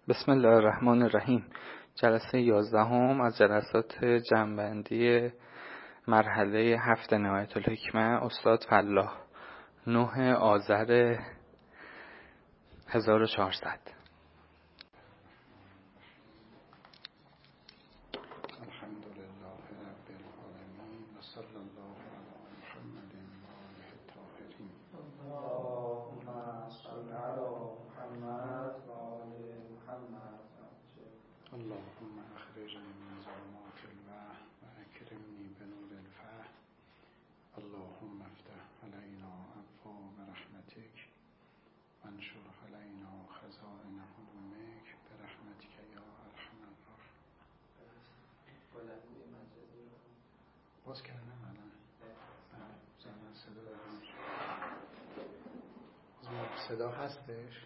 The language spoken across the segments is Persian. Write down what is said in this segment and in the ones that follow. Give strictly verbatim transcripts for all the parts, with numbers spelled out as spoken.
بسم الله الرحمن الرحیم. جلسه یازدهم از جلسات جمع‌بندی مرحله هفت نهایت الحکمه استاد فلاح، نه آذر هزار و چهارصد. اللهم اخرجني من ظلمات الوهم واكرمني بنور الفهم. اللهم افتح علينا ابواب رحمتك وانشر علينا خزائن علومك برحمتك یا ارحم الراحمین. باز کردم الان زمان صدا دارم. صدا هستش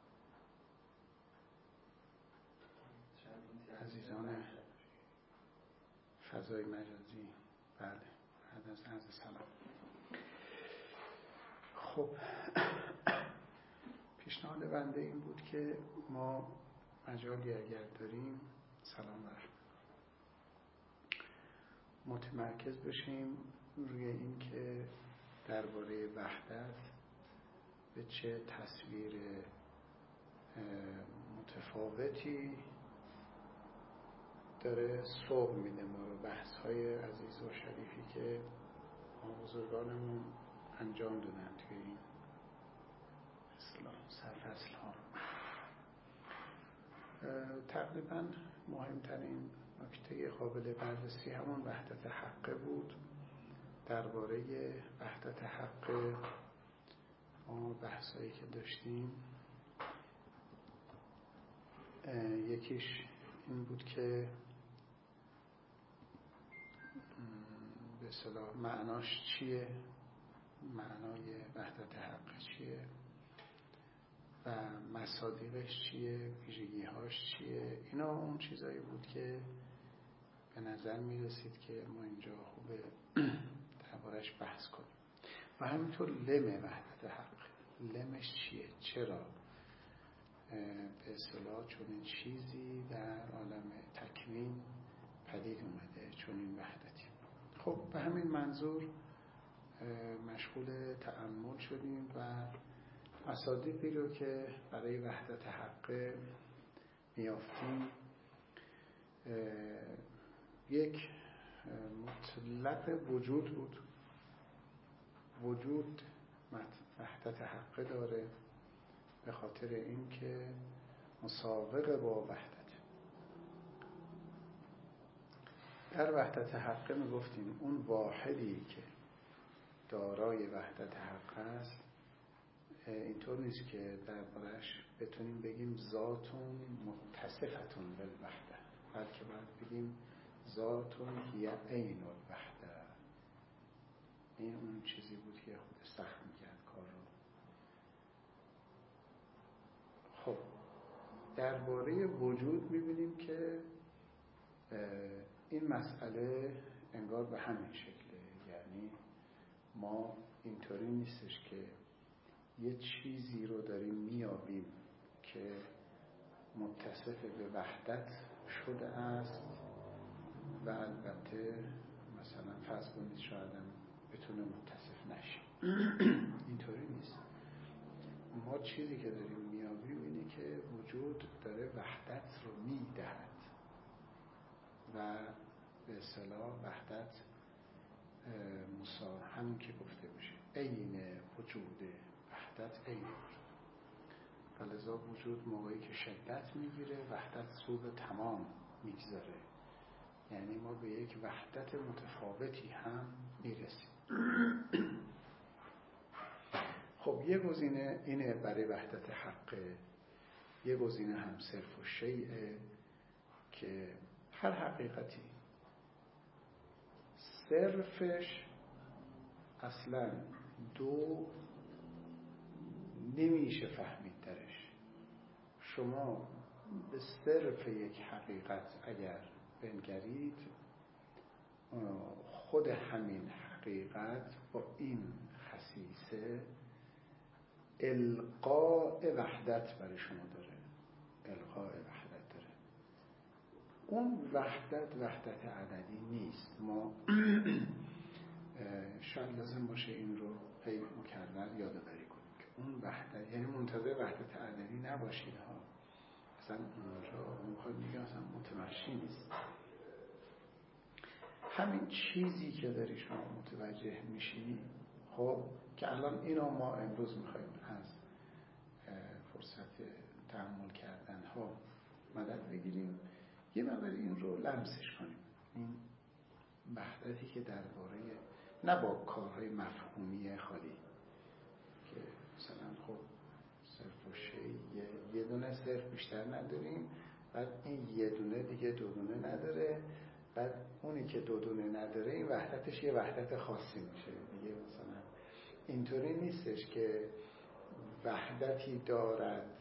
عزیزان فضای مجازی؟ بله، بعد از عرض سلام. خب پیشنهاد بنده این بود که ما مجالی اگر داریم سلام رحمت متمرکز بشیم روی این که درباره وحدت به چه تصویر متفاوتی داره سوق میده ما رو. بحث های عزیز و شریفی که ما بزرگانمون انجام دادن توی این اصلاح سرفصل ها، تقریبا مهمترین نکته قابل بررسی همون وحدت حقه بود. درباره وحدت حقه ما بحث هایی که داشتیم یکیش این بود که به اصطلاح معناش چیه، معنای وحدت حق چیه و مصادیقش چیه، ویژگی‌هاش چیه. اینا اون چیزایی بود که به نظر می رسید که ما اینجا خوبه دربارش بحث کنیم. و همینطور لم وحدت حق، لمش چیه، چرا به اصطلاح چون این چیزی در عالم تکوین پدید اومده، چون این وحدتی. خب به همین منظور مشغول تأمل شدیم و مصادیقی رو که برای وحدت حق میافتیم، یک مطلق وجود بود. وجود وحدت حق داره به خاطر این که مسابقه با وحدت. در وحدت حق می گفتیم اون واحدی که دارای وحدت حق است اینطور نیست که دربارش بتونیم بگیم ذاتون متصفتون بالوحده، بلکه باید بگیم ذاتون هی عین الوحده. این اون چیزی بود که خود سخت میکرد کار رو. خب درباره وجود میبینیم که این مسئله انگار به همین شکله. یعنی ما اینطوری نیستش که یه چیزی رو داریم میابیم که متصف به وحدت شده است و البته مثلا فرض کنید شاید هم بتونه متصف نشه. اینطوری نیست. ما چیزی که داریم میابیم اینه که وجود داره وحدت رو میدهد و به اصطلاح وحدت مسا همون که گفته میشه عین وجود، وحدت عین وجود. فلذا وجود موقعی که شدت میگیره وحدت سو به تمام میگذاره. یعنی ما به یک وحدت متفاوتی هم میرسیم. خب یه گزینه اینه برای وحدت حقه، یه گزینه هم صرف و شیعه که هر حقیقتی صرفش اصلا دو نمیشه فهمید درش. شما به صرف یک حقیقت اگر بنگرید، خود همین حقیقت با این خصیصه القاء وحدت برای شما داره. القاء وحدت اون وحدت وحدت عددی نیست. ما شاید لازم باشه این رو هی مکرر یادآوری کنیم که اون وحدت، یعنی منتظر وحدت عددی نباشید ها. اصلا اونجا میخواد میگه اصلا متمشی نیست. همین چیزی که داری شما متوجه میشی، خب که الان اینو ما امروز میخوایم از فرصت تأمل کردن ها مدد بگیریم، یه مقدار این رو لمسش کنیم. این وحدتی که درباره نه با کارهای مفهومی خالی که مثلا خب صرف و شی یه دونه صرف بیشتر نداریم، بعد این یه دونه دیگه دو دونه نداره، بعد اونی که دو دونه نداره این وحدتش یه وحدت خاصی میشه دیگه. مثلا اینطوری نیستش که وحدتی دارد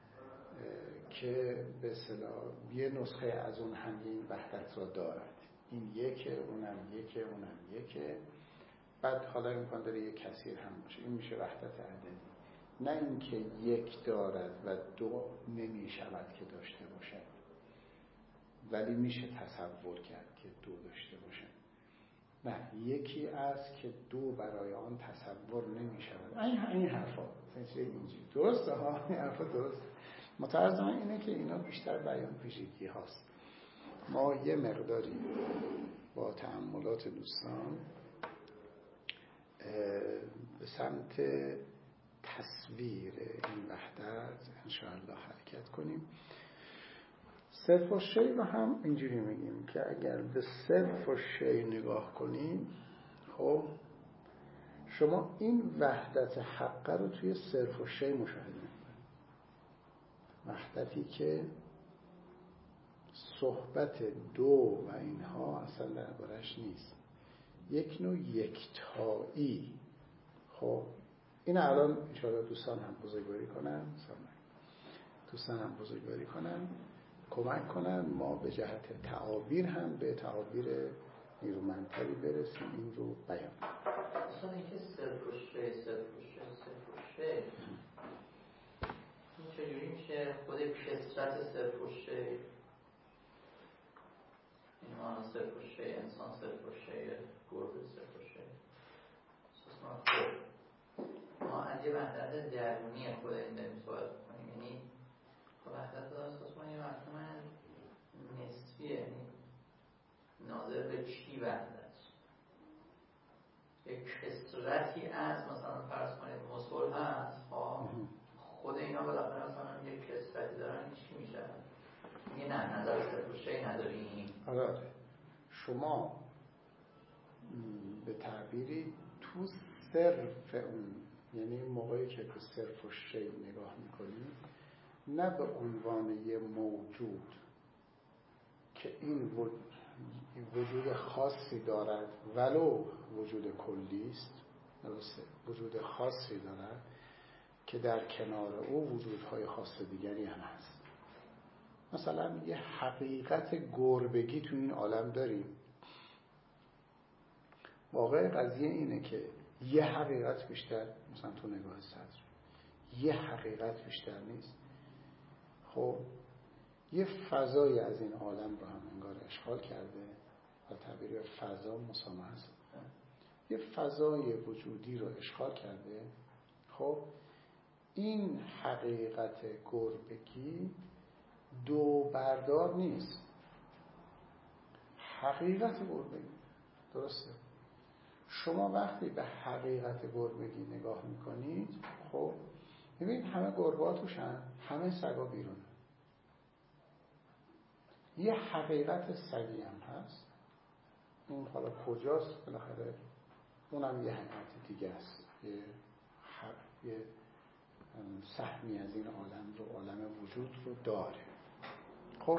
که به اصطلاح یه نسخه از اون همین وحدت را دارد. این یکه، اونم یکه، اونم یکه، بعد حالا امکان داره یک کثیر هم باشه. این میشه وحدت عددی. نه اینکه یک دارد و دو نمی شود که داشته باشد، ولی میشه تصور کرد که دو داشته باشه. نه، یکی است که دو برای آن تصور نمی شود. این این حرفا اینجوری درسته ها، این حرفا درست. متعرض من اینه که اینا بیشتر بیان پیچیدگی هاست. ما یه مقداری با تأملات دوستان به سمت تصویر این وحدت انشاءالله حرکت کنیم. صرف و شی رو هم اینجوری میگیم که اگر به صرف و شی نگاه کنید، خب شما این وحدت حقه رو توی صرف و شی مشاهده میکنید. وحدتی که صحبت دو و اینها اصلا دربارش نیست، یک نوع یکتایی. خب این الان انشاءالله دوستان هم بزرگواری کنن، دوستان هم بزرگواری کنن، کمک کنن ما به جهت تعابیر هم به تعابیر نیرومندتری برسیم، این رو بیان اصلا اینکه صرف و شی صرف و شی صرف و شی این چجوری میشه خود کثرت صرف و شی؟ این معنی صرف و شی، انسان صرف و شی، گربه صرف و شی. اساس ما خود ما از یه وحدت درونی خود این داریم صحبت کنیم، یعنی وحدت داره اساس ما یه مفهوم نسبیه، یعنی ناظر به چی وحدت؟ یک کثرتی از مثلا فرض کنید مسئول هست، خود اینا بالاخره مثلا یک کثرتی دارن، این چی میشه؟ میگه نه نظر صرف و شی نداریم. آره شما به تعبیری تو صرف اون، یعنی موقعی که به صرف و شی نگاه میکنید نه به عنوان یه موجود که این وجود خاصی دارد ولو وجود کلی است، درسته، وجود خاصی دارد که در کنار او وجودهای خاص دیگری هم هست. مثلا یه حقیقت گربگی تو این عالم داریم. واقع قضیه اینه که یه حقیقت بیشتر، مثلا تو نگاه صدر یه حقیقت بیشتر نیست. خب یه فضای از این عالم رو هم انگار اشغال کرده و تعبیر فضا مسامحه است. یه فضای وجودی رو اشغال کرده. خب این حقیقت گربگی دو بردار نیست، حقیقت گربگی، درسته. شما وقتی به حقیقت گربگی نگاه میکنید، خب ببینید همه گربه‌ها توشن، همه سگا بیرون. یه حقیقت سگی هم هست، اون حالا کجاست بالاخره اونم یه حقیقت دیگه است، یه حق، یه سهمی از این عالم رو، عالم وجود رو داره. خب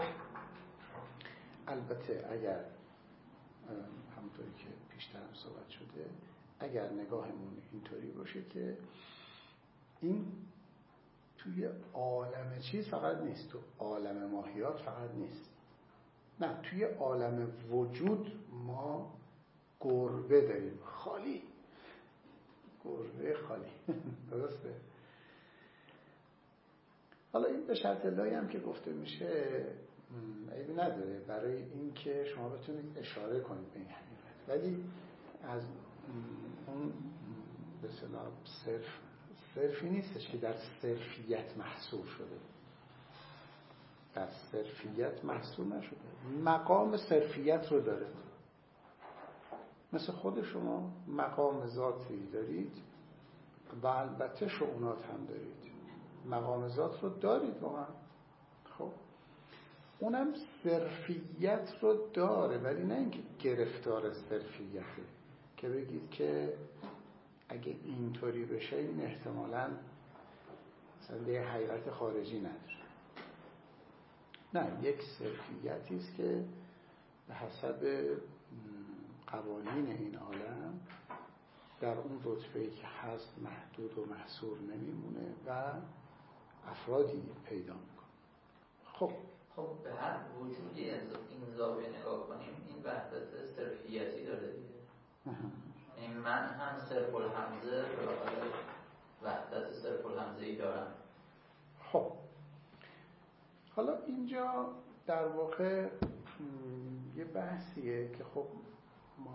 البته اگر همونطوری که پیشتر هم صحبت شده، اگر نگاهمون اینطوری باشه که این توی عالم چیز فقط نیست، تو عالم ماهیات فقط نیست، نه، توی عالم وجود ما گربه داریم خالی، گربه خالی درسته. حالا این به شرط لایی هم که گفته میشه عیبی نداره برای این که شما بتونید اشاره کنید به این حقیقت، ولی از اون به اصطلاح صرف صرفی نیستش که در صرفیت محصور شده، در صرفیت محصور نشده، مقام صرفیت رو داره. مثل خود شما مقام ذاتی دارید و البته شؤونات هم دارید، مقام ذات رو دارید واقعا، خب اونم صرفیت رو داره، ولی نه اینکه گرفتار صرفیته که بگید که اگه اینطوری بشه این احتمالاً مثلا یه حقیقت خارجی نداره. نه، یک صرفیتی است که به حسب قوانین این عالم در اون رتبه‌ای که هست محدود و محصور نمیمونه و افرادی پیدا میکنه. خب خب به هر وجودی از این زاویه نگاه کنیم این وحدت صرفیتی داره دیگه. این من هم صرف الحمزه بالاخره وحدت صرف الحمزه‌ای دارم. خب حالا اینجا در واقع یه بحثیه که خب ما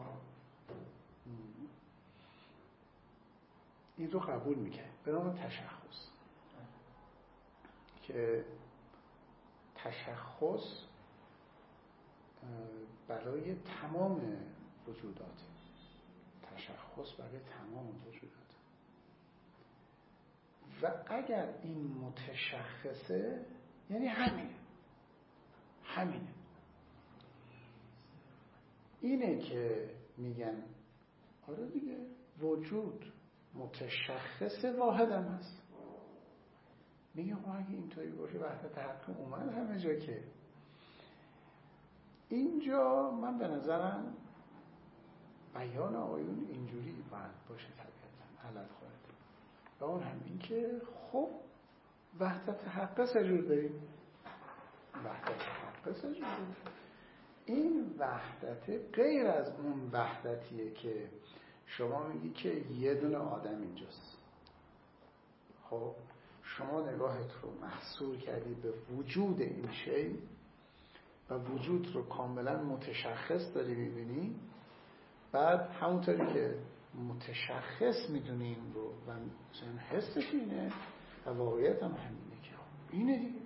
این رو قبول میکنیم به نام تشخص، که تشخص برای تمام وجودات، تشخص برای تمام وجودات، و اگر این متشخصه یعنی همینه همینه اینه که میگن آره دیگه وجود متشخص واحد هم هست. میگم اگه اینطوری باشه وحدت حق اومد همه جا، که اینجا من به نظرم بیان آیون اینجوری باید باشه طبیعتا علت خواهد و اون هم این که خب وحدت حق سجور داریم، وحدت حق سجور داریم. این وحدت غیر از اون وحدتیه که شما میگی که یه دونه آدم اینجاست. خب شما نگاهت رو محصور کردی به وجود این شی و وجود رو کاملا متشخص داری میبینی، بعد همونطوری که متشخص میدونی این رو و مثلا حسش اینه و واقعیت هم همینه که اینه دیگه،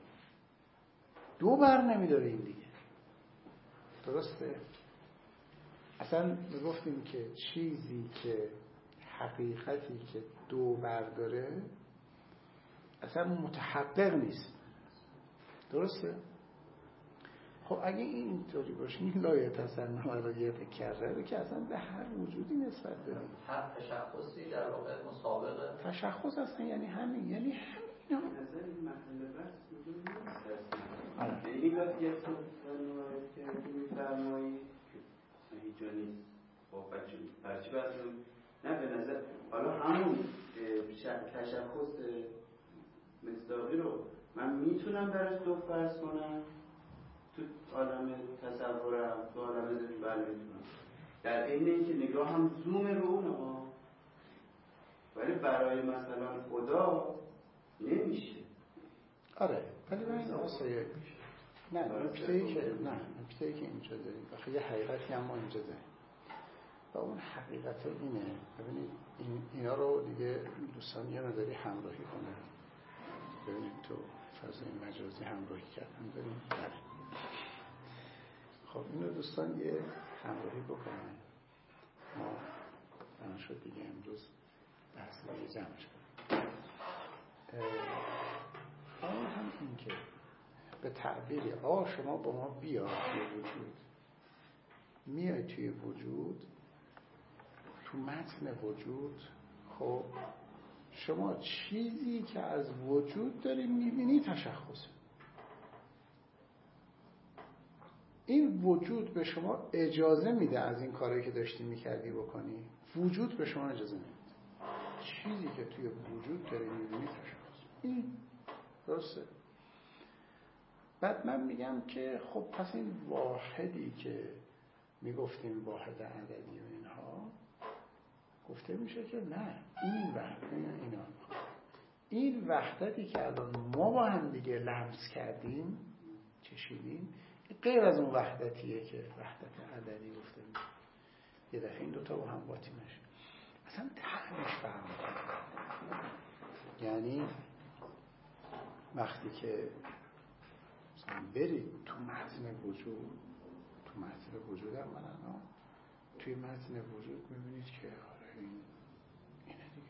دو بر نمیداره این دیگه. درسته؟ اصلا میگفتیم که چیزی که حقیقتی که دو برداره اصلا متحقق نیست. درسته؟ خب اگه این اینطوری باشه این لایه تصنع و لایه تکرره که اصلا به هر وجودی نسبت داریم. هر تشخصی در واقع مسابقه تشخص اصلا یعنی همین، یعنی همین هم نظر این محل بحث وجود نیست اصلا. یعنی وقتی یه تصنعی که میفرمایی که هیچ جا نیست، خب برچی بحثم نه به نظر حالا همون تشخص مصداقی رو من میتونم برای دو فرض کنم تو عالم تصورم، تو عالم ذهن بله میتونم، در این اینکه نگاه هم زوم رو اونها، ولی برای مثلا خدا نمیشه. آره ولی من این آسایه نه نکته‌ای که نه نکته‌ای که اینجا داریم آخه یه حقیقتی هم ما اینجا داریم و اون حقیقت اینه. ببینید این اینا رو دیگه دوستان یه مقداری همراهی کنن. ببینید تو فضای مجازی همراهی کردن داریم. بله خب اینو دوستان یه همراهی بکنن. ما بنا شد دیگه امروز بحث دیگه جمع شد. اما هم این که به تعبیری آقا شما با ما بیا توی وجود، میای توی وجود، تو متن وجود، خب شما چیزی که از وجود داری میبینی تشخصه. این وجود به شما اجازه میده از این کاری که داشتی میکردی بکنی، وجود به شما اجازه نمیده. چیزی که توی وجود داری میبینی تشخص. این درسته. بعد من میگم که خب پس این واحدی که میگفتیم واحد عددی و اینها گفته میشه که نه این وحدت اینا این وحدتی که الان ما با هم دیگه لمس کردیم چه کشیدیم غیر از اون وحدتیه که وحدت عددی گفته میشه. یه دفعه این دوتا با هم قاطی نشه، اصلا طعمش فرق میکنه. یعنی وقتی که مثلا برید تو متن وجود، تو متن وجود اولا توی متن وجود میبینید که آره این اینه دیگه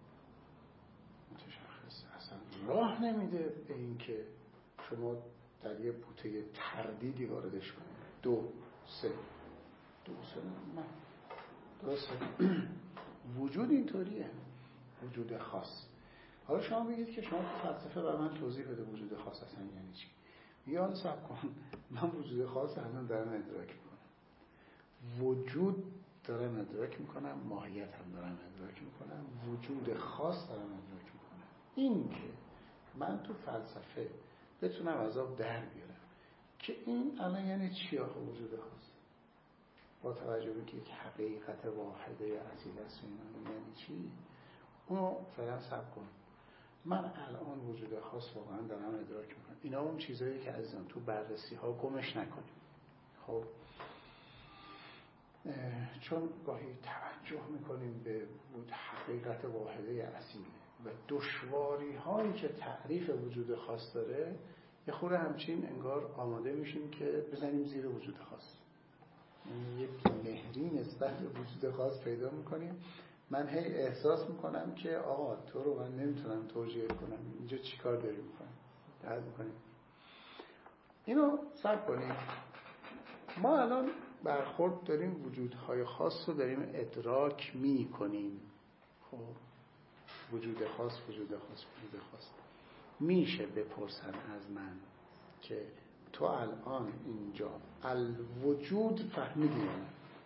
متشخصه، اصلا راه نمیده به این که شما در یه بوته تردیدی واردش کنید. دو سه دو سه نه درسته. وجود اینطوریه، وجود خاص. حالا شما بگید که شما تو فلسفه برای من توضیح بده وجود خاص اصلا یعنی چی. میگه حالا صبر کن، من وجود خاص الان دارم ادراک میکنم، وجود دارم ادراک میکنم، ماهیت هم دارم ادراک میکنم، وجود خاص دارم ادراک میکنم. این که من تو فلسفه بتونم از آب در بیارم که این الان یعنی چی آخه وجود خاص، با توجه به که یک حقیقت واحده اصیل است، اینا یعنی چی؟ اونو فعلا صبر کن. من الان وجود خاص واقعا دارم ادراک میکنم. اینا اون چیزایی که عزیزان تو بررسی ها گمش نکنیم. خب چون گاهی توجه میکنیم به بود حقیقت واحده اصیل و دشواری هایی که تعریف وجود خاص داره، یه خورده همچین انگار آماده میشیم که بزنیم زیر وجود خاص. یعنی یک مهری نسبت به وجود خاص پیدا میکنیم. من هی احساس میکنم که آقا تو رو من نمیتونم توجیه کنم، اینجا چی کار داری میکنیم درد میکنیم. اینو صبر کنیم. ما الان برخورد داریم وجودهای خاص رو داریم ادراک میکنیم. خب وجود خاص وجود خاص وجود خاص میشه بپرسن از من که تو الان اینجا الوجود فهمیدی یا نه؟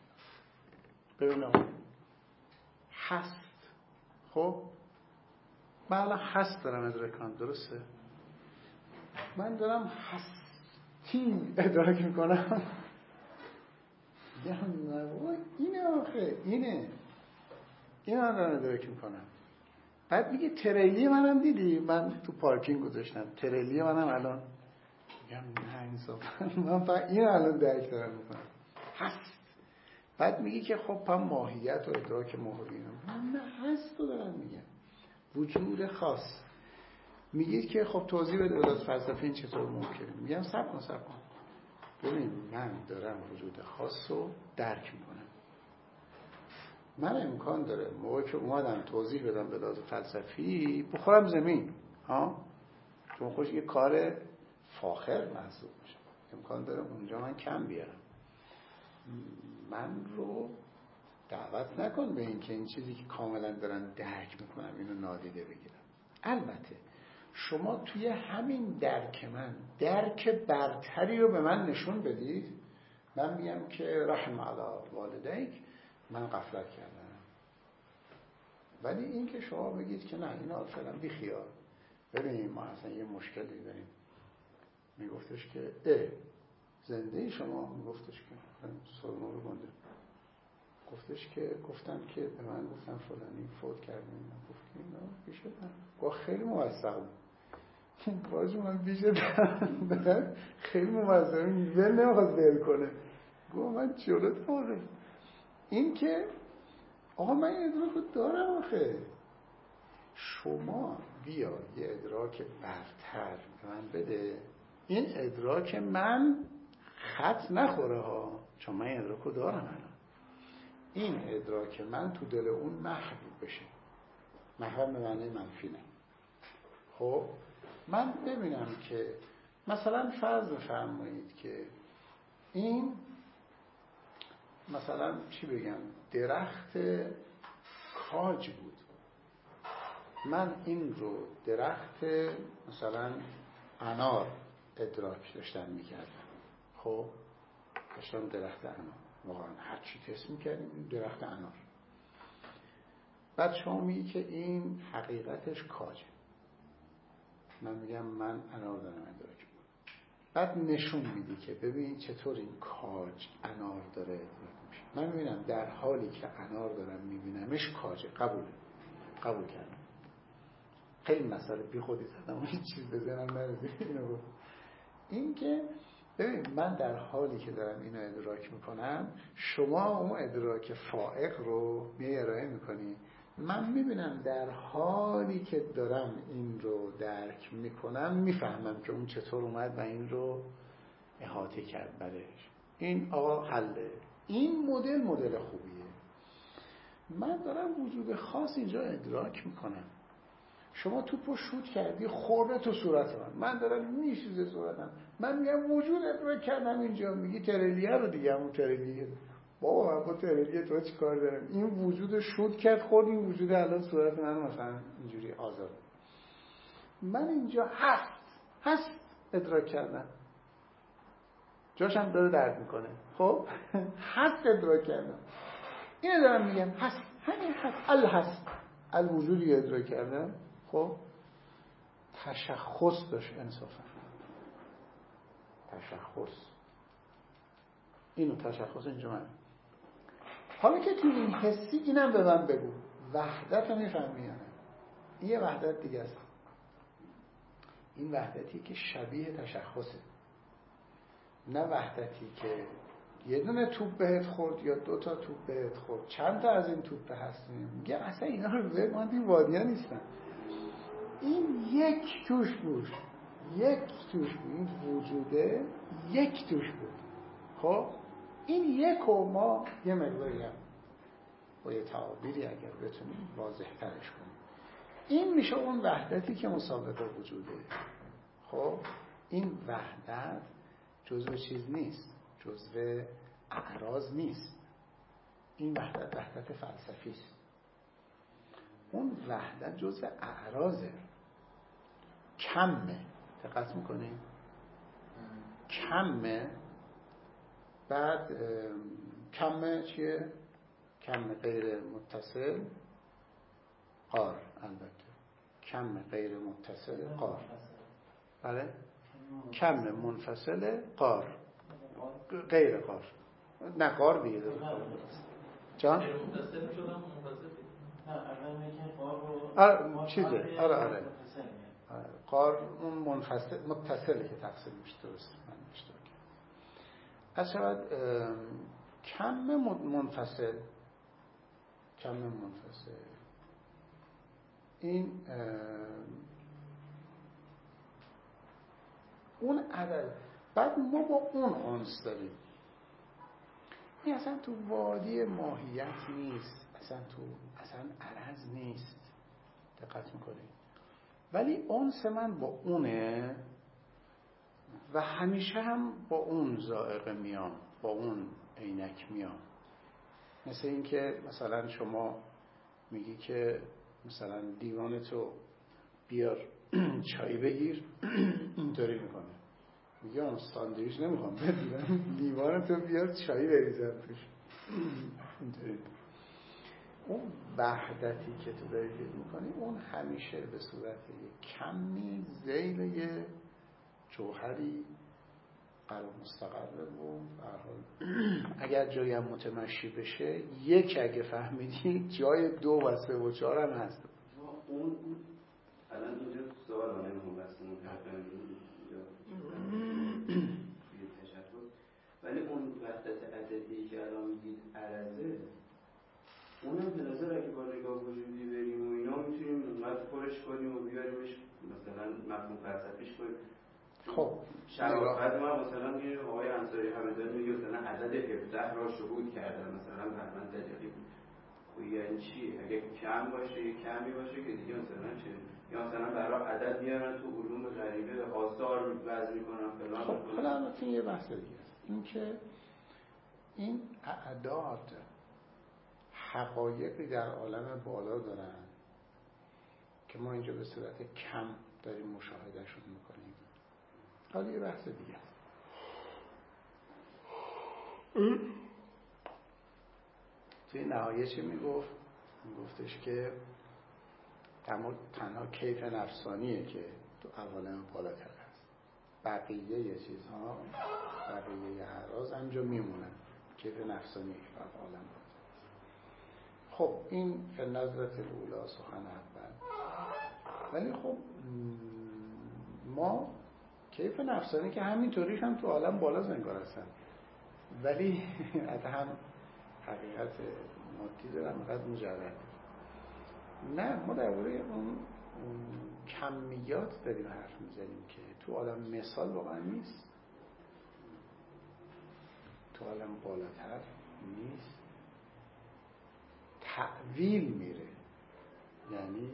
ببینم هست. خب من الان هست دارم ادراک کنم، درسته؟ من دارم هستی ادراک میکنم. اینه آخه اینه اینه من دارم ادراک میکنم. بعد میگه تریلی منم دیدی؟ من تو پارکینگ گذاشتم تریلی منم الان. میگم نه انصافا من فقط این الان درک دارم میکنم هست. بعد میگی که خب هم ماهیت و ادراک ماهوی نه هست تو دارم میگم وجود خاص. میگید که خب توضیح بده از فلسفه این چطور ممکنه. میگم صبر کن صبر کن ببین من دارم وجود خاص رو درک میکنم. من امکان داره موقعی که اومدم توضیح بدم به لحاظ فلسفی بخورم زمین ها، چون خوش یه کار فاخر محسوب میشه. امکان داره اونجا من کم بیارم. من رو دعوت نکن به این که این چیزی که کاملا دارن درک میکنم اینو نادیده بگیرم. البته شما توی همین درک من درک برتری رو به من نشون بدید، من میگم که رحم علی والدیک من غفلت کردم. ولی این که شما بگید که نه اینا فعلا بی خیال. ببینیم ما اصلا یه مشکلی داریم. میگفتش که اه زنده شما میگفتش که سرما رو گنده گفتش که گفتم که به من گفتم فلانی فوت کرده. من گفت که اینا بیشه دارم گفت خیلی موثقم باشه من بیشه دارم خیلی موثقم ول نمیخواست ول کنه. گفت من جلوت آره این که آقا من یه ادراک رو دارم آخه شما بیا یه ادراک برتر به من بده. این ادراک من خط نخوره ها، چون من ادراک رو دارم الان. این ادراک من تو دل اون محو بشه. محو به معنی منفی نه. خب من ببینم که مثلا فرض بفرمایید که این مثلا چی بگم درخت کاج بود. من این رو درخت مثلا انار ادراک داشتم میکردم. خب داشتم درخت انار واقعا هر چی تست میکردیم درخت انار. بعد شما میگی که این حقیقتش کاجه. من میگم من انار دارم ادراک میکنم. بعد نشون میدی که ببین چطور این کاج انار داره ادراک میشه. من میبینم در حالی که انار دارم میبینمش کاجه. قبوله قبول کردم. خیلی مسئله بی خودی زدم هیچ چیز بزنم نرده. اینو گفت این که ببین من در حالی که دارم اینو ادراک میکنم، شما اون ادراک فائق رو میای ارائه میکنی، من میبینم در حالی که دارم این رو درک میکنم میفهمم که اون چطور اومد و این رو احاطه کرد برش. این آقا حله. این مدل مدل خوبیه. من دارم وجود خاص اینجا ادراک میکنم. شما توپو شوت کردی خورده تو صورت من، من دارم میشوزه صورتم، من میگم وجود ادراک کردم اینجا. میگی ترلیه رو دیگه، همون ترلیه. بابا من با ترلیه تو چی کار دارم؟ این وجود شوت کرد خورد، این وجود الان صورت من مثلا اینجوری آزاد. من اینجا هست هست ادراک کردم، جاشم داره درد میکنه. خب هست ادراک کردم، اینو دارم میگم هست، همین هست، ال هست، ال وجودی ادراک کردم. خب تشخص داشت انصافا، تشخص، اینو تشخص اینجا من. حالا که تو این حسی اینم به من بگو، وحدت رو میفهمی یا نه؟ این یه وحدت دیگه است. این وحدتی که شبیه تشخصه، نه وحدتی که یه دونه توپ بهت خورد یا دو تا توپ بهت خورد، چند تا از این توپ هستیم. میگه اصلا اینا رو بذارید، من این وادیا نیستن. این یک توش بود، یک توش بود، این وجوده یک توش بود. خب این یک و ما یه مقداری هم با یه تعابیری اگر بتونیم واضح ترش کنیم، این میشه اون وحدتی که مسابقه وجوده. خب این وحدت جزو چیز نیست، جزو اعراض نیست. این وحدت وحدت فلسفی است. اون وحدت جزو اعراضه، کمه. دقت میکنیم کمه. بعد کمه چیه؟ کم غیر متصل قار. البته کم غیر متصل قار. بله کم منفصل قار، غیر قار، نه قار دیگه داره جان؟ آره چیزه، آره آره قار اون منفصل متصله که تقسیم میشه. درست من اشتباه کردم. از شود کم منفصل، کم منفصل این اون عدد. بعد ما با اون انس داریم. این اصلا تو وادی ماهیت نیست، اصلا تو اصلا عرض نیست. دقت میکنید؟ ولی انس من با اونه و همیشه هم با اون ذائقه میام، با اون عینک میام. مثل این که مثلا شما میگی که مثلا دیوانتو بیار چای بگیر، اینطوری میکنه. میگه اون ساندویچ نمیخوام بگیرم، دیوانتو بیار چای بریزم توش، اینطوری. اون وحدتی که تو داری فکر میکنی، اون همیشه به صورت یک کمی ذیل یه جوهری قرار مستقره و اگر جایی هم متمشی بشه، یک اگه فهمیدی جای دو و سه و چهار هم هست. اون الان اینجا سوال رو نمیخوام بستیم توی تشکل، ولی اون وحدت عددی که الان میگید عرضه، اونم به نظر اگه با نگاه وجودی بریم و اینا میتونیم اونقدر پرش کنیم و بیاریمش مثلا مفهوم فلسفیش کنیم. خب شرافت ما مثلا میگه آقای انصاری همدانی میگه مثلا عدد هفده را شهود کردن، مثلا بهمن تجلی و یعنی چی؟ اگه کم باشه یه کمی باشه که دیگه مثلا چه؟ یا مثلا برای عدد میارن تو علوم غریبه آثار وضع میکنن فلان. خب حالا البته یه بحث دیگه است، این که این اعداد حقایقی در عالم بالا دارن که ما اینجا به صورت کم داریم مشاهدهشون میکنیم. حالا یه بحث دیگه است. توی نهایه چی میگفت؟ میگفتش که تنها کیف نفسانیه که تو عوالم بالاتر هست، بقیه یه چیزها، بقیه اعراض همجا میمونن، کیف نفسانی در عالم بالاتر. خب این فی نظرت الاولی سخن اول. ولی خب ما کیف نفسانی که همینطوریش هم تو عالم بالا زنگار هستن، ولی از هم حقیقت مادی دارن، فقط مجرد. نه، ما درباره اون کمیات داریم حرف میزنیم که تو عالم مثال واقعا نیست، تو عالم بالاتر نیست، تعویل میره، یعنی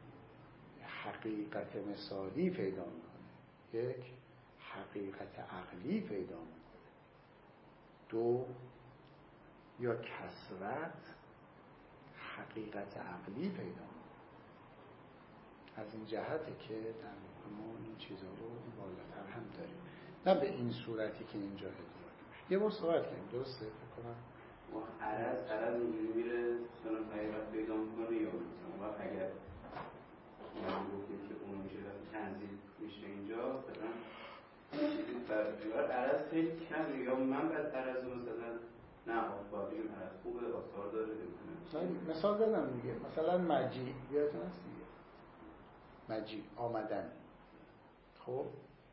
حقیقت مثالی پیدا میکنه، یک حقیقت عقلی پیدا میکنه، دو یا کثرت حقیقت عقلی پیدا میکنه. از این جهته که در ما این چیزها رو بالاتر هم داریم، نه به این صورتی که اینجا ادعا میشه. یه بار صحبت کنیم، درسته فکر کنم و عرض عرض اینجوری میره چون حقیقت پیدا میکنه، یا مثلا اگر یعنی گفتیم که اون میشه تنزیل میشه اینجا مثلا چیزی بر عرض خیلی کم، یا من بعد عرض مثلا نه با بگیم عرض خوبه، آثار داره بکنه. مثال دادم دیگه، مثلا مجیع یادتون هست دیگه، مجیع آمدن. خب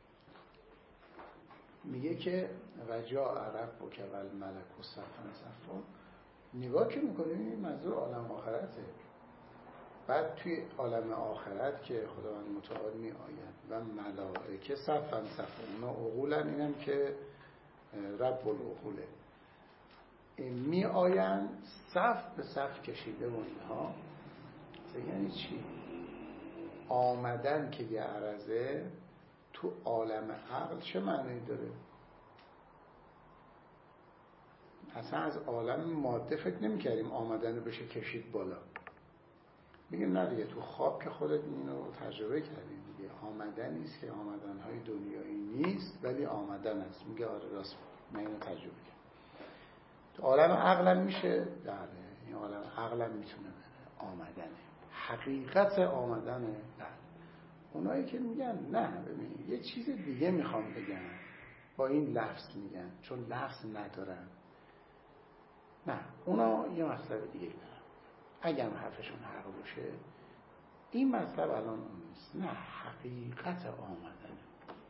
میگه که رجاء ربک والملک صفا صفا، نگاه که میکنیم منظور عالم آخرته. بعد توی عالم آخرت که خداوند متعال می آید و ملائکه صفا صفا، اونا عقولن، اینم که رب العقوله، می آیند صف به صف کشیده و اینها. یعنی چی؟ آمدن که یه عرضه تو عالم عقل چه معنی داره؟ اصلا از عالم ماده فکر نمی کردیم آمدن رو بشه کشید بالا. میگیم نه دیگه، تو خواب که خودت اینو تجربه کردی دیگه، آمدن نیست که آمدنهای دنیایی نیست ولی آمدن است. میگه آره راست، من اینو تجربه کردم. تو عالم عقلم میشه، بله این عالم عقلم میتونه بره آمدنه، حقیقت آمدنه. بله اونایی که میگن نه ببینید یه چیز دیگه میخوام بگن، با این لفظ میگن چون لفظ ندارن، نه اونا یه مطلب دیگه دارن. اگر حرفشون حق باشه این مطلب الان اون نیست، نه حقیقت آمدنه،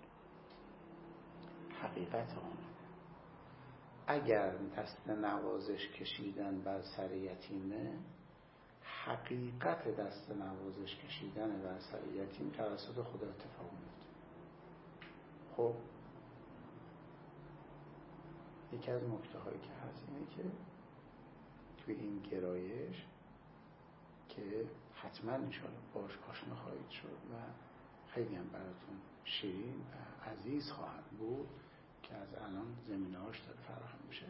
حقیقت آمدن. اگر دست نوازش کشیدن بر سر یتیمه، حقیقت دست نوازش کشیدن بر سر یتیم توسط خدا اتفاق میفته. خب یکی از نکته هایی که هست اینه که توی این گرایش که حتما انشاءالله باش آشنا خواهید شد و خیلی هم براتون شیرین و عزیز خواهد بود که از الان زمینه‌هاش داره فراهم میشه،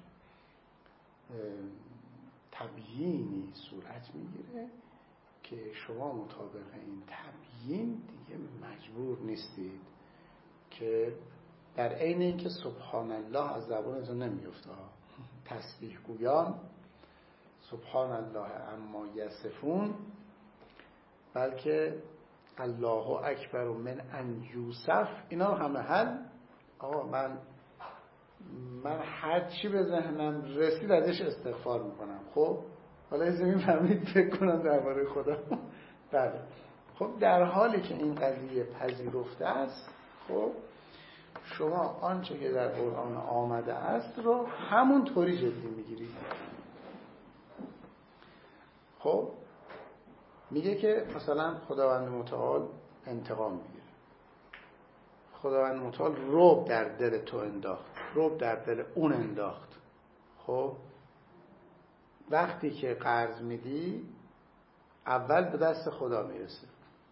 تبیینی صورت میگیره که شما مطابق این تبیین دیگه مجبور نیستید که در عین اینکه سبحان الله از زبانتون نمیفته، تسبیح گویان سبحان الله عما یصفون، بلکه الله اکبر من ان یوصف، اینا همه حل. آقا من من هر چی به ذهنم رسید ازش استغفار میکنم. خب حالا از این فهمید فکر کنم درباره خدا. بله خب در حالی که این قضیه پذیرفته است، خب شما آنچه که در قرآن آمده است رو همون طوری جدی میگیرید. خب میگه که مثلا خداوند متعال انتقام میگیره، خداوند متعال رعب در دل تو انداخت، رعب در دل اون انداخت. خب وقتی که قرض میدی اول به دست خدا میرسه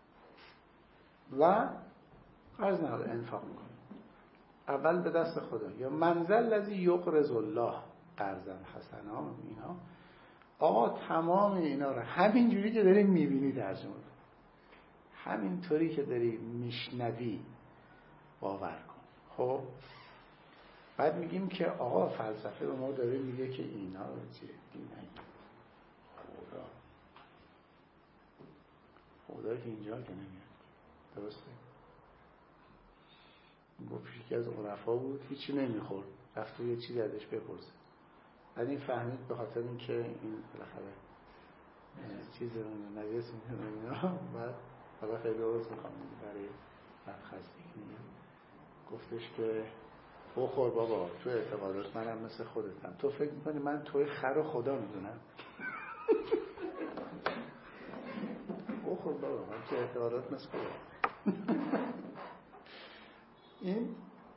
و قرض نهاده انفاق میکنه، اول به دست خدا. یا منزل الذی یقرض الله قرضا حسنا، اینا آقا تمام اینا رو همین جوری که داری میبینی ترجمه کن، همین طوری که داری میشنوی باور کن. خب بعد میگیم که آقا فلسفه به ما داره میگه که اینا رو جدی نگیر، خدا خدا که اینجا که نمیاد. درسته؟ گفت یکی از عرفا بود هیچی نمیخورد، رفت یه چیزی ازش بپرسه، بعد این فهمید به خاطر اینکه این بالاخره چیز رو نجس میکنه اینا. بعد حالا خیلی عوض میخوام برای بدخستگی میگم، گفتش که بخور بابا، تو اعتقادات منم مثل خودتم. تو فکر میکنی من توی خر و خدا میدونم؟ بخور بابا، من تو اعتقادات مثل خودم. این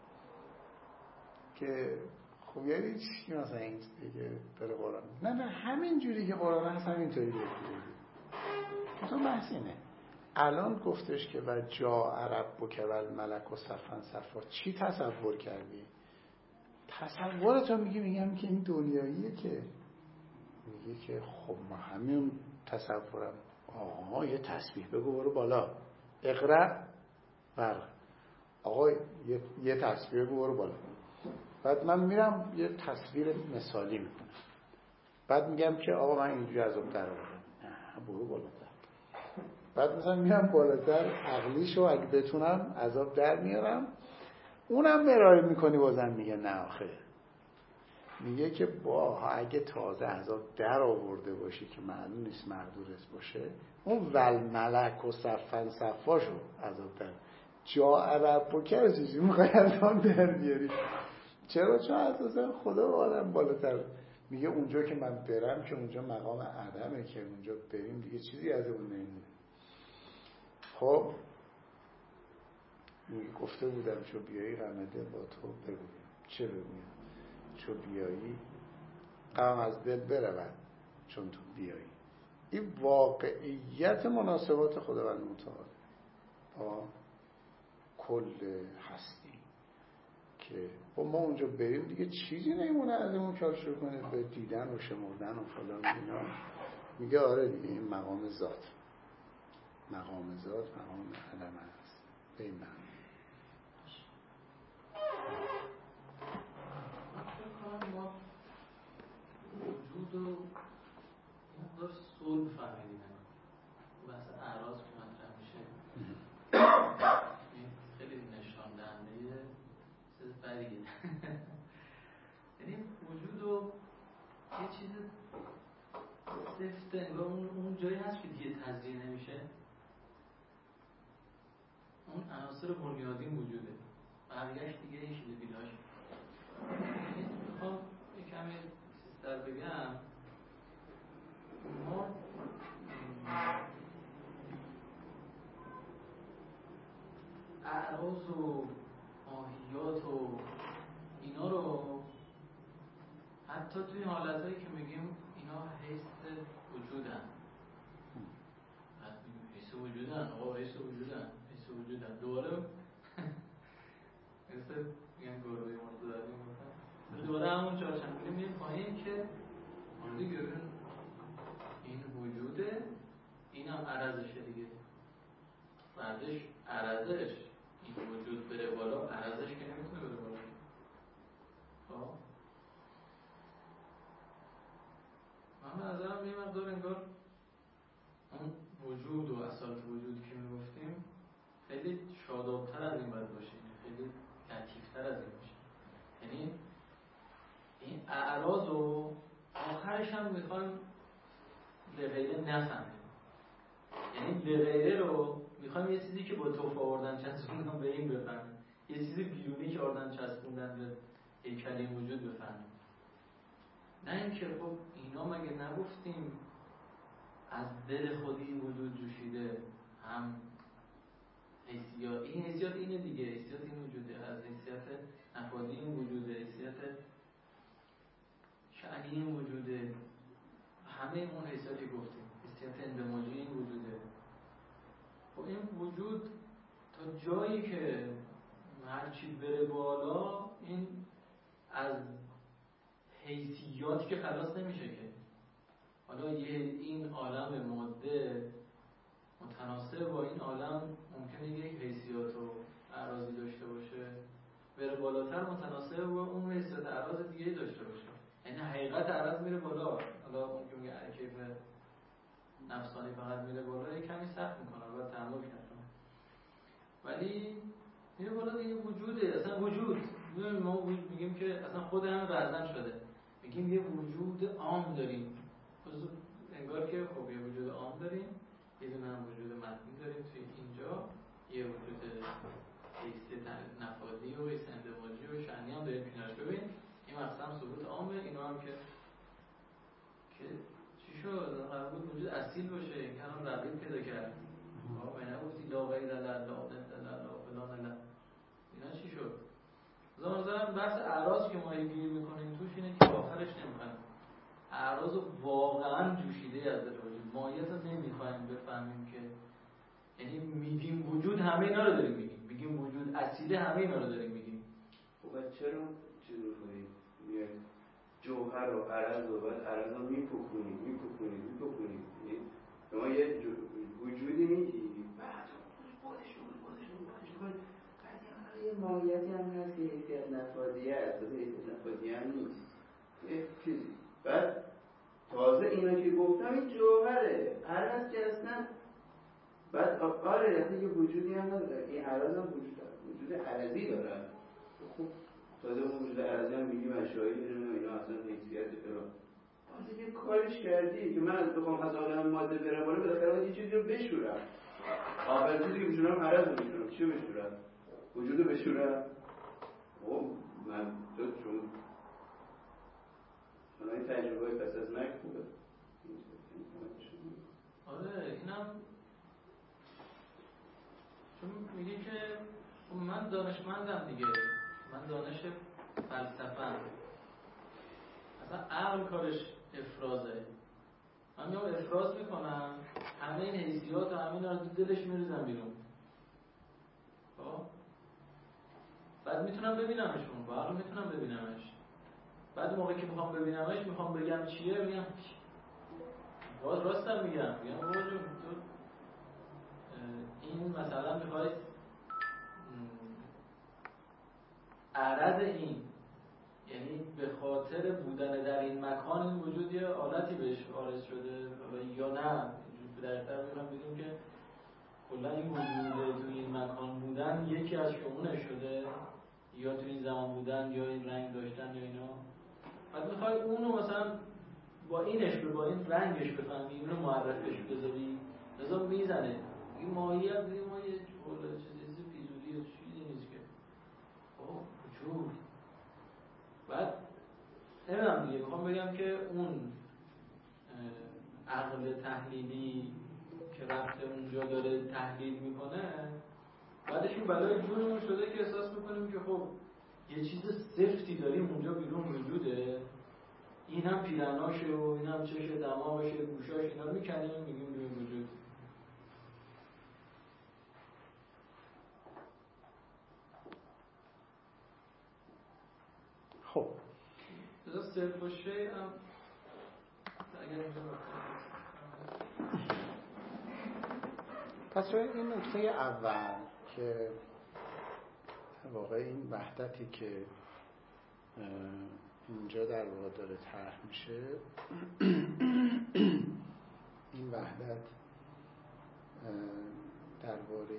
که خب یعنی چی مثلا این دیگه داره قرآن؟ نه نه همین جوری که قرآن هست همینطوری بگید. تو بحث اینه. الان گفتش که و جا عرب و کبل ملک و صفن صفا، چی تصور کردی؟ تصورتو میگی میگم که این دنیاییه، که میگی که خب ما همین تصورم. آقا یه تسبیح بگو برو بالا، اقرأ بر آقا یه, یه تسبیح بگو برو بالا. بعد من میرم یه تصویر مثالی میکنم، بعد میگم که آقا من اینجوری عذاب در آوردم، برو بالاتر. بعد مثلا میرم بالاتر، عقلیشو اگه بتونم عذاب در میارم، اونم ارائه میکنی، بازم میگه نه آخه. میگه که با اگه تازه عذاب در آورده باشی که معلوم نیست مقدورت باشه، اون ول ملک و صفن صفاشو عذاب در جا عرب و که چیزی میخوای عذاب در بیاری. چرا؟ چون اساسا خدا و عالم بالاتر. میگه اونجا که من برم که اونجا مقام عدمه، که اونجا بریم دیگه چیزی از اون نمیده. خب میگه گفته بودم چو بیایی غمده با تو بگویم. چه بگویم؟ چو بیایی غم از دل برود چون تو بیایی. این واقعیت مناسبات خداوند متعال با کل هستی، که با ما اونجا بریم دیگه چیزی نمیمونه از اون کار شروع کنید به دیدن و شمردن و فلان اینا. میگه آره دیگه این مقام ذات، مقام ذات مقام عدم هست به این معنی. ما وجود و مقدار صلب فهمیدیم بحث اعراض که مطرح میشه خیلی نشان دهنده چیز بدیه. یعنی وجود و یه چیز سفته، انگار اون, اون جایی هست که دیگه تزریع نمیشه، اون عناصر بنیادین وجوده، بقیه‌اش دیگه این چیز بیداش. میخوام یه کمی سیستر بگم. ما اعراض و ماهیات و اینا رو حتی توی حالتهایی که میگیم اینا حیث وجودن، بعد میگیم حیث وجودن، آقا حیث وجودن حیث وجودن دوباره مثل میگن گروه مرتضی میگفتن دوباره همون چهارشنبه میگیم پایین که دیگه این وجوده، این هم عرضشه دیگه، بعدش عرضش این وجود بره بالا، عرضش که نمیتونه بره بالا. خب من به نظرم یه مقدار انگار اون وجود و اصالت وجود که میگفتیم خیلی شادابتر از این باید باشه، خیلی لطیفتر از این باشه. یعنی این اعراض و آخرش هم میخوایم لغیره نفهمیم، یعنی لغیره رو میخوایم یه چیزی که با توف آوردن چسبوندن به این بفهمیم، یه چیزی بیرونی که آوردن چسبوندن به هیکل وجود بفهمیم. نه اینکه خب اینا مگه نگفتیم از دل خودی وجود جوشیده، هم حیثیات، این حیثیات اینه دیگه، حیثیات این وجوده، از حیثیت نفاذی این وجوده، حیثیت شأنی این وجوده، همه اون حیثیاتی گفتیم، حیثیت اندماجی این وجوده. خب این وجود تا جایی که هرچی بره بالا این از حیثیات که خلاص نمیشه که. حالا یه این عالم ماده متناسب با این عالم ممکنه یک حیثیات و اعراضی داشته باشه، بره بالاتر متناسب با اون حیثیات اعراض دیگه داشته باشه، یعنی حقیقت اعراض میره بالا. حالا اون که میگه کیف نفسانی فقط میره بالا یه کمی سخت میکنه، باید تحمل کنه، ولی میره بالا دیگه. وجوده اصلا وجود، ما میگیم که اصلا خود هم رزن شده، میگیم یه وجود عام داریم، انگار که خب یه وجود عام داریم، یه دونه هم وجود متنی داریم توی اینجا، یه وجود حیثیت نفاذی استنباطی و استندماجی و شأنی هم داریم کنارش. ببین این مقصد ثبوت عامه، اینا هم که که چی شد؟ قرار بود وجود اصیل باشه، این که هم رقیب پیدا کرد. آقا من نگفتی لا غیر لا لا لا فلان لا، اینا چی شد؟ ظاهرا بحث اعراض که ما گیر میکنیم توش اینه که آخرش نمیخوایم اعراض واقعا جوشیده از دل وجود ماهیت رو نمیخوایم بفهمیم، که یعنی میگیم وجود همه اینا رو داریم میگیم، میگیم وجود اصیله همه اینا رو داریم میگیم. خب چرا چیز میکنید؟ میگه جوهر و عرض و بعد عرض رو میپکنید میپکنید میپکنید به ما یه وجودی میگی بعد خودشون خودشون خودشون بعد یه ماهیتی هم هست که حیثیت نفاذیه است، حیثیت نفاذیه هم نیست یه چیزی. بعد تازه اینا که گفتم این جوهره، عرض که اصلا بعد آره اصلا یه وجودی هم نداره، این عرض هم وجود داره، وجود عرضی داره. خب تازه اون وجود عرضی هم میگیم اشعاری میدونم اینا اصلا حیثیت فرا تازه یه کارش کردی که من از بخوام از عالم ماده برم بالا بالاخره باید یه چیزی رو بشورم. آخر چیزی که بشورم عرض رو بشورم. چی رو بشورم؟ وجود رو بشورم. خب من تو چون چون این تجربه های پس از مرگ خوبه. آره اینم چون میگه که من دانشمندم دیگه، من دانش فلسفه‌ام، اصلا عقل کارش افرازه، من میام افراز میکنم همه این حیثیات و همه اینا رو دلش میریزم بیرون. خب بعد میتونم ببینمشون، با عقل میتونم ببینمش. بعد موقعی که میخوام ببینمش میخوام بگم چیه، بگم باز راستم میگم میگم بابا جون تو این مثلا میخوای عرض این، یعنی به خاطر بودن در این مکان این وجود یه آلتی بهش عارض شده یا نه، در طرف میخوام بگیم که کلا این وجود تو این مکان بودن یکی از شمونش شده، یا تو این زمان بودن یا این رنگ داشتن یا اینا. بعد میخوای اونو مثلا با اینش با این رنگش بفهمی، اینو معرفش بذاری، لذا میزنه این ماهیت دیگه ما یه جوله چیزی پیزوری چیزی نیست که خب وجود. بعد نمیدونم دیگه میخوام بگم که اون عقل تحلیلی که رفته اونجا داره تحلیل میکنه، بعدش این بلای جونمون شده که احساس میکنیم که خب یه چیز سفتی داریم اونجا بیرون وجوده، این هم پیرناشه و این هم چشه دماغشه گوشاش، اینا رو میکنیم میگیم بیرون وجود. خب بذار صرف و شیء هم اگر اینجا پس روی این نکته اول که واقع این وحدتی که اینجا در واقع داره طرح میشه این وحدت درباره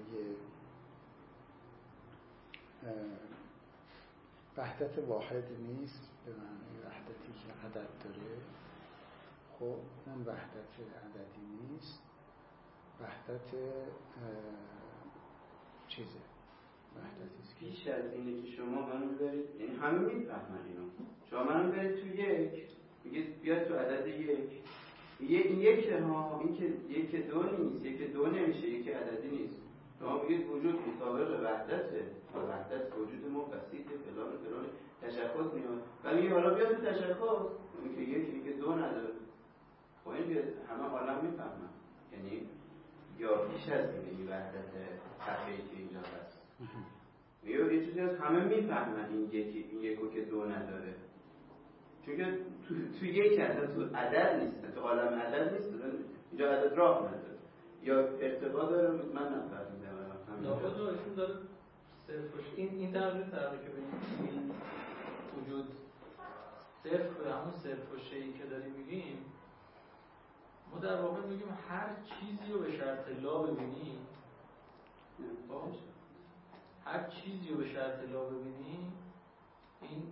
وحدت واحد نیست به معنی وحدتی که عدد داره. خب اون وحدت عددی نیست، وحدت چیزه، وحدتیست که بیش از اینه که شما منو برید، یعنی همه میفهمن اینو، شما منو برید تو یک میگید بیاد تو عدد یک، این یک ها، این که یک دو نیست، یک دو نمیشه، یک عددی نیست. شما بگید وجود مطابق وحدته، وحدت وجود ما بسیطه فلان فلان تشخص میاد و میگه حالا بیاد تو تشخص این که یک یک دو نداره. خب این که همه عالم میفهمن، یعنی یا بیش از اینه این وحدت حقیقی که اینجا هست. میگه یه چیزی هست همه میفهمن این یکی این یکو که دو نداره، چون که تو, تو یک هست، تو عدد نیست، تو عالم عدد نیست، اینجا عدد راه نداره یا ارتباط داره. من نفهمیدم نافذ رو ایشون داره صرفش این این تغییر تغییر که بگیم وجود صرف به همون صرف و شیئی که داریم میگیم، ما در واقع میگیم هر چیزی رو به شرط لا ببینیم، هر چیزی رو به شرط لا ببینیم این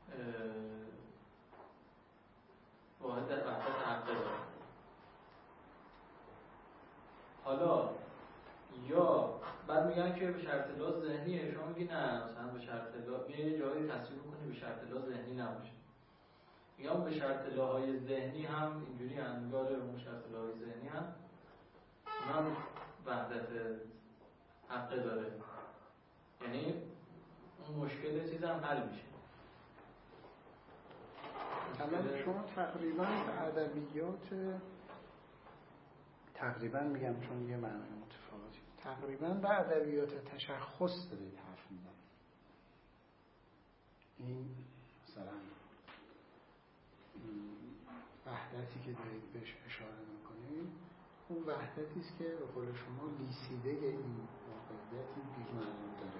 واحد در وحدت حقه داره. حالا یا بعد میگن که که به شرط لا ذهنیه، شما میگی نه مثلا به شرط لا یه جایی تصویر کنی به شرط لا ذهنی نباشه. میگم به شرط لاهای ذهنی هم اینجوری هم یاد اون شرط لاهای ذهنی هم اونم وحدت حقه داره، یعنی اون مشکل چیز هم حل میشه. الان شما تقریبا به ادبیات تقریبا میگم چون یه معنی متفاوتی تقریبا به ادبیات تشخص دارید حرف میزنید. این مثلا وحدتی که دارید بهش اشاره میکنید اون وحدتی است که به قول شما لیسیده این واقعیت این بی‌معنی داره.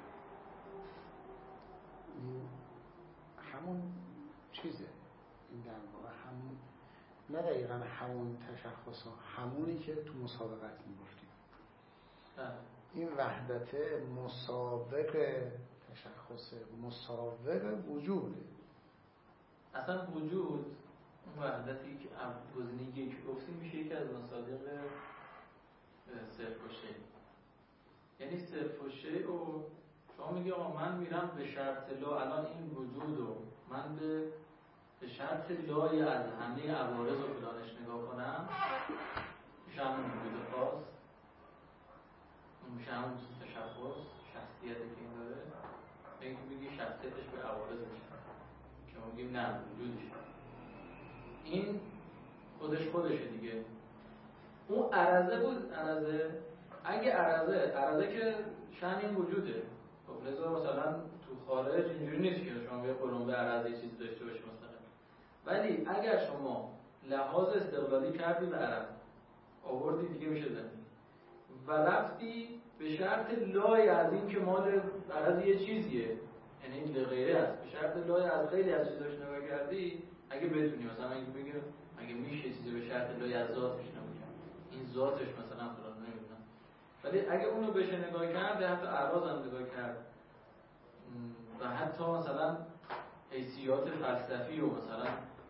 این همون چیزه، این در واقع همون نه دقیقا همون تشخص ها، همونی که تو مسابقت میگفتیم. این وحدت مسابق تشخص مسابق وجوده. اصلا وجود اون وحدتی که گزینه یک گفتیم میشه یکی از مصادیق صرف و شیء. یعنی صرف و شیء و شما میگی آقا من میرم به شرط لا الان این وجود رو من به به شرط لای از همه عوارض و فلانش نگاه کنم میشه همون وجود خاص، میشه همون تشخص شخصیتی که این داره. اینکه بگی شخصیتش به عوارض میشه که ما میگیم نه وجودش این خودش خودشه دیگه. اون عرضه بود عرضه، اگه عرضه عرضه که شأن این وجوده. خب لذا مثلا تو خارج اینجوری نیست که شما یه قلمبه عرضه چیزی داشته باشی مثلا، ولی اگر شما لحاظ استقلالی کردی به عرض آوردی دیگه میشه زمین و رفتی به شرط لای از این که مال عرض یه چیزیه، یعنی این غیره است، به شرط لای از خیلی از چیزاش نگاه کردی اگه بتونی مثلا اگه بگی اگه میشه چیزی به شرط لای از ذاتش نگاه این ذاتش مثلا فلان نمیدونم، ولی اگه اونو بشه نگاه کرد حتی اعراض هم نگاه کرد و حتی مثلا حیثیات فلسفی و مثلا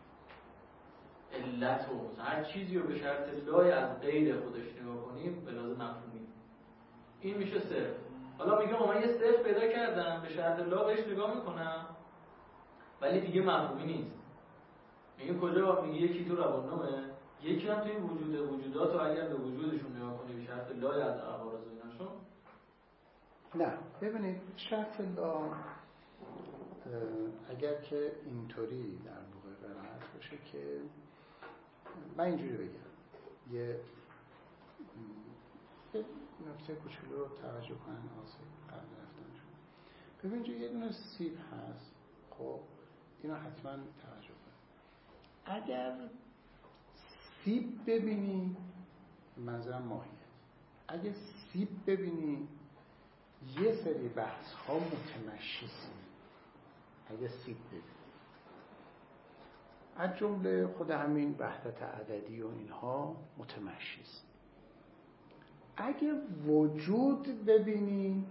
علت و مثلا هر چیزی رو به شرط لای از غیر خودش نگاه کنیم به لازم مفهومی این میشه صرف. حالا میگم من یه صرف پیدا کردم به شرط لا بهش نگاه میکنم ولی دیگه مفهومی نیست. میگه کجا؟ میگه یکی تو روانمه، یکی هم تو این وجود وجودات و اگر به وجودشون نگاه کنی به شرط لای از عوارض و ایناشون نه. ببینید شرط لا اگر که اینطوری در واقع قرائت باشه که من اینجوری بگم یه نکته کوچولو رو توجه کنن آسه قبل رفتنشون. ببینید یه دونه سیب هست، خب اینو حتما توجه کنید. اگر سیب ببینی منظورم ماهیت، اگه سیب ببینی یه سری بحث ها متمشیست. اگه سیب ببینی از جمله خود همین وحدت عددی و اینها متمشیست. اگه وجود ببینی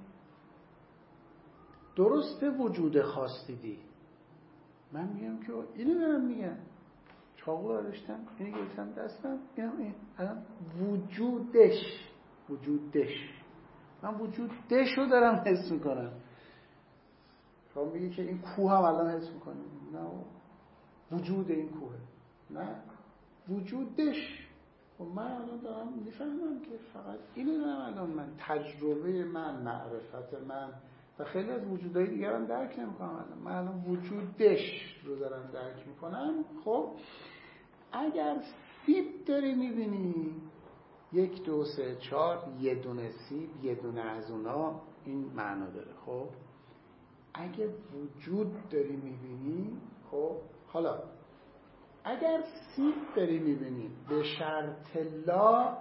درسته وجود خاص دیدی، من میگم که اینو دارم میگم چاقو برداشتم اینو گرفتم دستم اینم این الان وجودش وجودش من وجودش رو دارم حس میکنم. شما میگی که این کوه هم الان حس میکنی، نه وجود این کوه، نه وجودش. و من الان دارم میفهمم که فقط اینو دارم الان من تجربه من معرفت من و خیلی از وجودهای دیگر هم درک نمیکنم الان من الان وجودش رو دارم درک میکنم. خب اگر سیب داری میبینی یک دو سه چهار یه دونه سیب یه دونه از اونا این معنا داره. خب اگه وجود داری میبینی خب حالا اگر سیب داری میبینی به شرط لا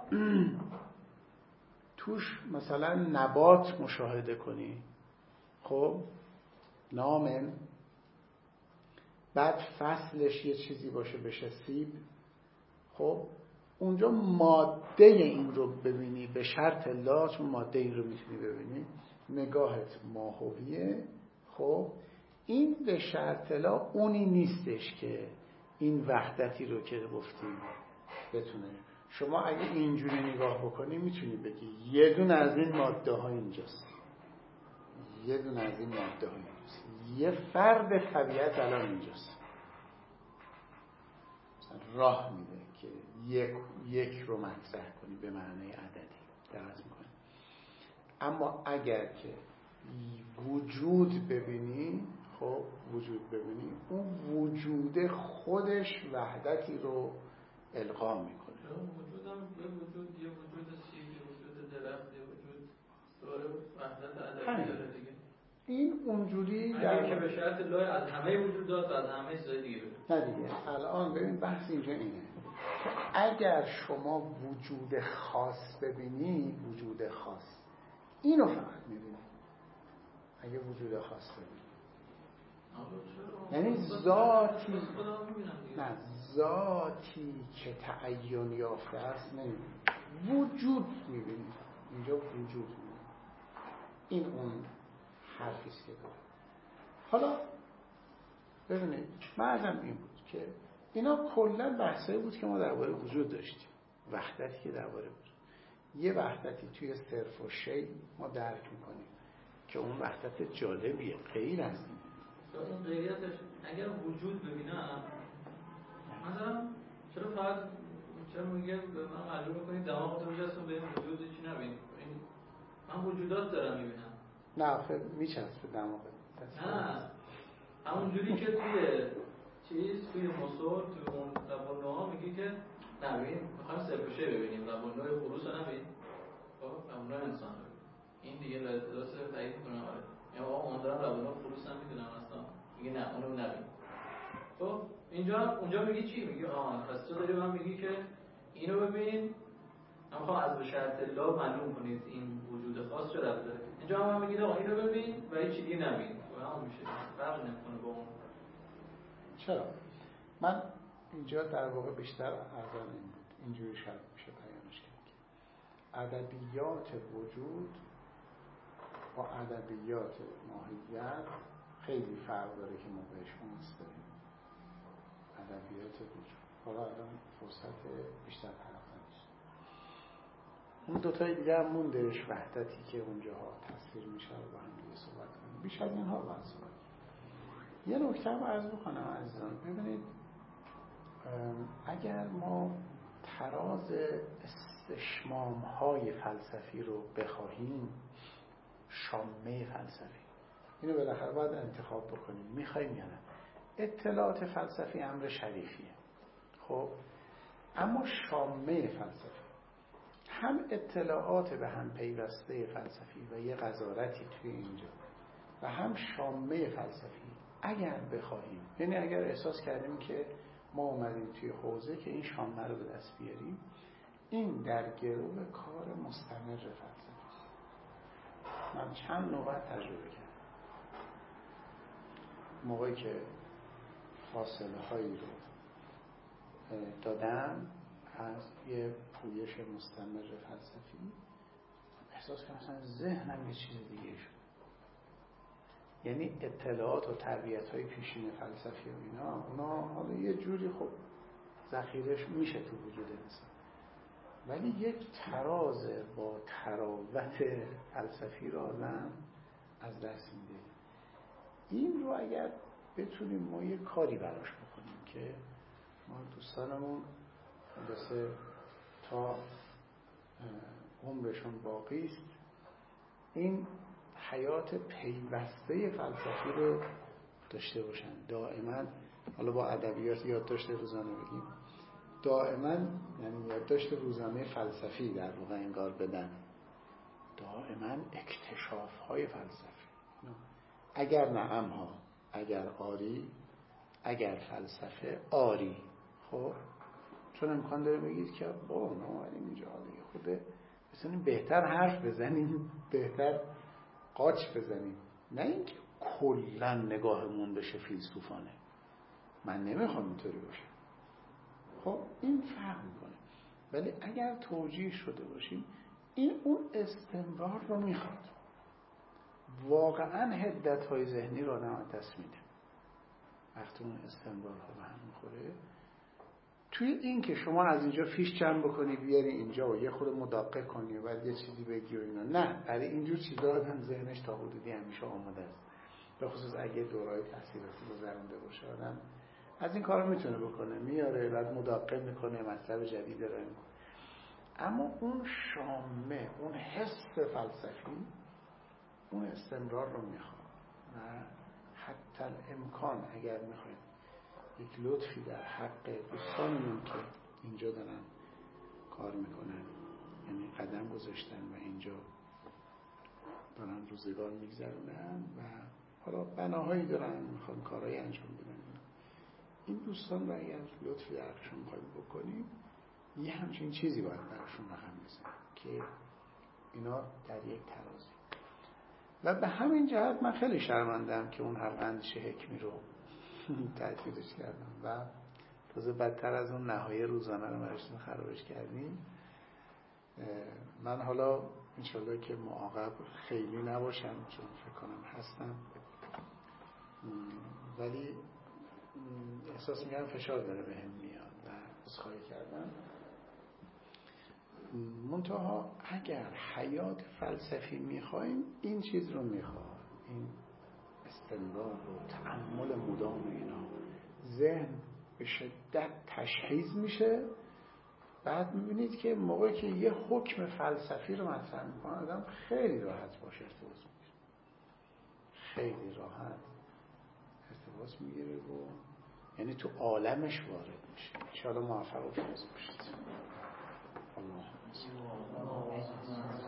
توش مثلا نبات مشاهده کنی، خب نامن بعد فصلش یه چیزی باشه بشه سیب، خب اونجا ماده این رو ببینی به شرط لا، چون ماده این رو میتونی ببینی نگاهت ماهویه. خب این به شرط لا اونی نیستش که این وحدتی رو که گفتیم بتونه. شما اگه اینجوری نگاه بکنی میتونی بگی یه دونه از این ماده ها اینجاست، یه دونه از این ماده های اینجاست. یه فرد طبیعت الان اینجاست، مثلا راه میده که یک یک رو مطرح کنی به معنی عددی درست میکنی. اما اگر که وجود ببینی، خب وجود ببینی، اون وجود خودش وحدتی رو القا میکنه. وجودم یه وجود، یه وجود سیب، یه وجود درخت، یه وجود داره وحدت عددی داره دیگه. این اونجوری در که به شرط لای از همه وجودات و از همه چیزای دیگه نه دیگه. الان ببین بحث اینجا اینه که اگر شما وجود خاص ببینی، وجود خاص اینو فقط میبینی. اگه وجود خاص ببینی یعنی ذاتی، نه ذاتی که تعین یافته است نمیبینی، وجود میبینی. اینجا وجود میبینی. این اون حرفیست که داره. حالا ببینید بعدم این بود که اینا کلا بحثایی بود که ما درباره وجود داشتیم، وحدتی که درباره بود. یه وحدتی توی صرف و شی ما درک میکنیم که اون وحدت جالبیه، غیر از این. اون غیریتش اگر وجود ببینم مثلا چرا فقط چرا میگه به من معلوم میکنید دماغ تو میجستم به این وجود چی نبینید؟ من وجودات دارم میبینم. نه آخه میچسبه دماغ. نه همونجوری که توی چیز توی مصور توی اون لبانوها میگی که نبین میخوایم سرپوشه ببینیم، لبانوهای خروس رو نبین، خب لبانوهای انسان رو ببین. این دیگه لحظه تایید کنه آره یا آقا من دارم لبانوهای خروس هم میدونم اصلا میگه نه اونو نبین. خب اینجا اونجا میگی چی؟ میگی آه پس تو داری من میگی که اینو ببین، من میخوام از به شرط لا معلوم کنید این وجود خاص چه ربطی داره. اینجا هم میگید آقا اینو ببین و هیچ چیزی نبین و هم میشه فرق نمیکنه با اون. چرا؟ من اینجا در واقع بیشتر ارزان این بود، اینجوری شاید میشه بیانش کرد که ادبیات وجود با ادبیات ماهیت خیلی فرق داره که ما بهش اونس داریم. ادبیات وجود حالا الان فرصت بیشتر طرف نیست. اون دوتای دیگه هم موندهش، وحدتی که اونجاها تصویر میشه و با هم دیگه صحبت کنیم. بیش از اینها باید صحبت. یه نکته هم عرض بکنم عزیزان، ببینید اگر ما تراز استشمام‌های فلسفی رو بخواهیم، شامه فلسفی اینو بالاخره باید انتخاب بکنیم، میخوایم یا نه. اطلاعات فلسفی امر شریفیه، خب اما شامه فلسفی هم اطلاعات به هم پیوسته فلسفی و یه قضاوتی توی اینجا و هم شامه فلسفی اگر بخواهیم، یعنی اگر احساس کردیم که ما اومدیم توی حوزه که این شامه رو به دست بیاریم، این در گرو کار مستمر فلسفی است. من چند نوبت تجربه کردم موقعی که فاصله هایی رو دادم از یه پویش مستمر فلسفی، احساس کردم مثلا ذهنم یه چیز دیگه شد. یعنی اطلاعات و تربیت های پیشین فلسفی و اینا اونا حالا یه جوری خب ذخیرش میشه تو وجود انسان، ولی یک تراز با تراوت فلسفی رو آدم از دست میده. این رو اگر بتونیم ما یه کاری براش بکنیم که ما دوستانمون خلاصه تا عمرشون باقی است این حیات پیوسته فلسفی رو داشته باشن دائما. حالا با ادبیات یادداشت روزانه بگیم دائما، یعنی یادداشت روزانه فلسفی در واقع انگار بدن، دائما اکتشاف های فلسفی. اگر نعم ها، اگر آری، اگر فلسفه آری، خب چون امکان داره بگید که با ما اومدیم اینجا دیگه خوده بسنیم بهتر حرف بزنیم، بهتر قاچ بزنیم، نه اینکه کلا نگاهمون بشه فیلسوفانه. من نمیخوام اینطوری باشه. خب این فرق میکنه. ولی اگر توجیه شده باشیم این اون استمرار رو میخواد. واقعا حدت های ذهنی رو آدم از دست میده وقتی اون استمرار ها به هم میخوره. توی این که شما از اینجا فیش جمع بکنی بیاری اینجا و یه خود مدقق کنی و بعد یه چیزی بگی و اینا، نه، برای اینجور چیزا آدم ذهنش تا حدودی همیشه آماده است، به خصوص اگه دورهای تحصیلاتی گذرونده باشه آدم از این کارا میتونه بکنه، میاره بعد مدقق میکنه، مطلب جدید داره. اما اون شامه، اون حس فلسفی، اون استمرار رو میخواد و حتی الامکان اگر میخواید یک لطفی در حق دوستانمون که اینجا دارن کار میکنن، یعنی قدم گذاشتن و اینجا دارن روزگار میگذرونن و حالا بناهایی دارن میخوان کارهایی انجام بدن، این دوستان رو اگر لطفی در حقشون میخواید بکنیم، یه همچین چیزی باید براشون رقم بزنیم که اینا در یک ترازی. و به همین جهت من خیلی شرمندم که اون حلقه اندیشه حکمی رو تعطیلش کردم و تازه بدتر از اون نهایه روزانه رو براشون خرابش کردیم. من حالا انشالله که معاقب خیلی نباشم، چون فکر کنم هستم، ولی احساس میگم فشار داره به هم میاد و عذرخواهی کردم. منتها اگر حیات فلسفی میخوایم این چیز رو میخواد، این استمرار و تأمل مدام اینا، ذهن به شدت تشخیص میشه. بعد میبینید که موقعی که یه حکم فلسفی رو مطرح میکنه آدم خیلی راحت باشه ارتباط میگیره، خیلی راحت ارتباط میگیره و یعنی تو عالمش وارد میشه. ان شاء الله موفق و فیض باشید. الله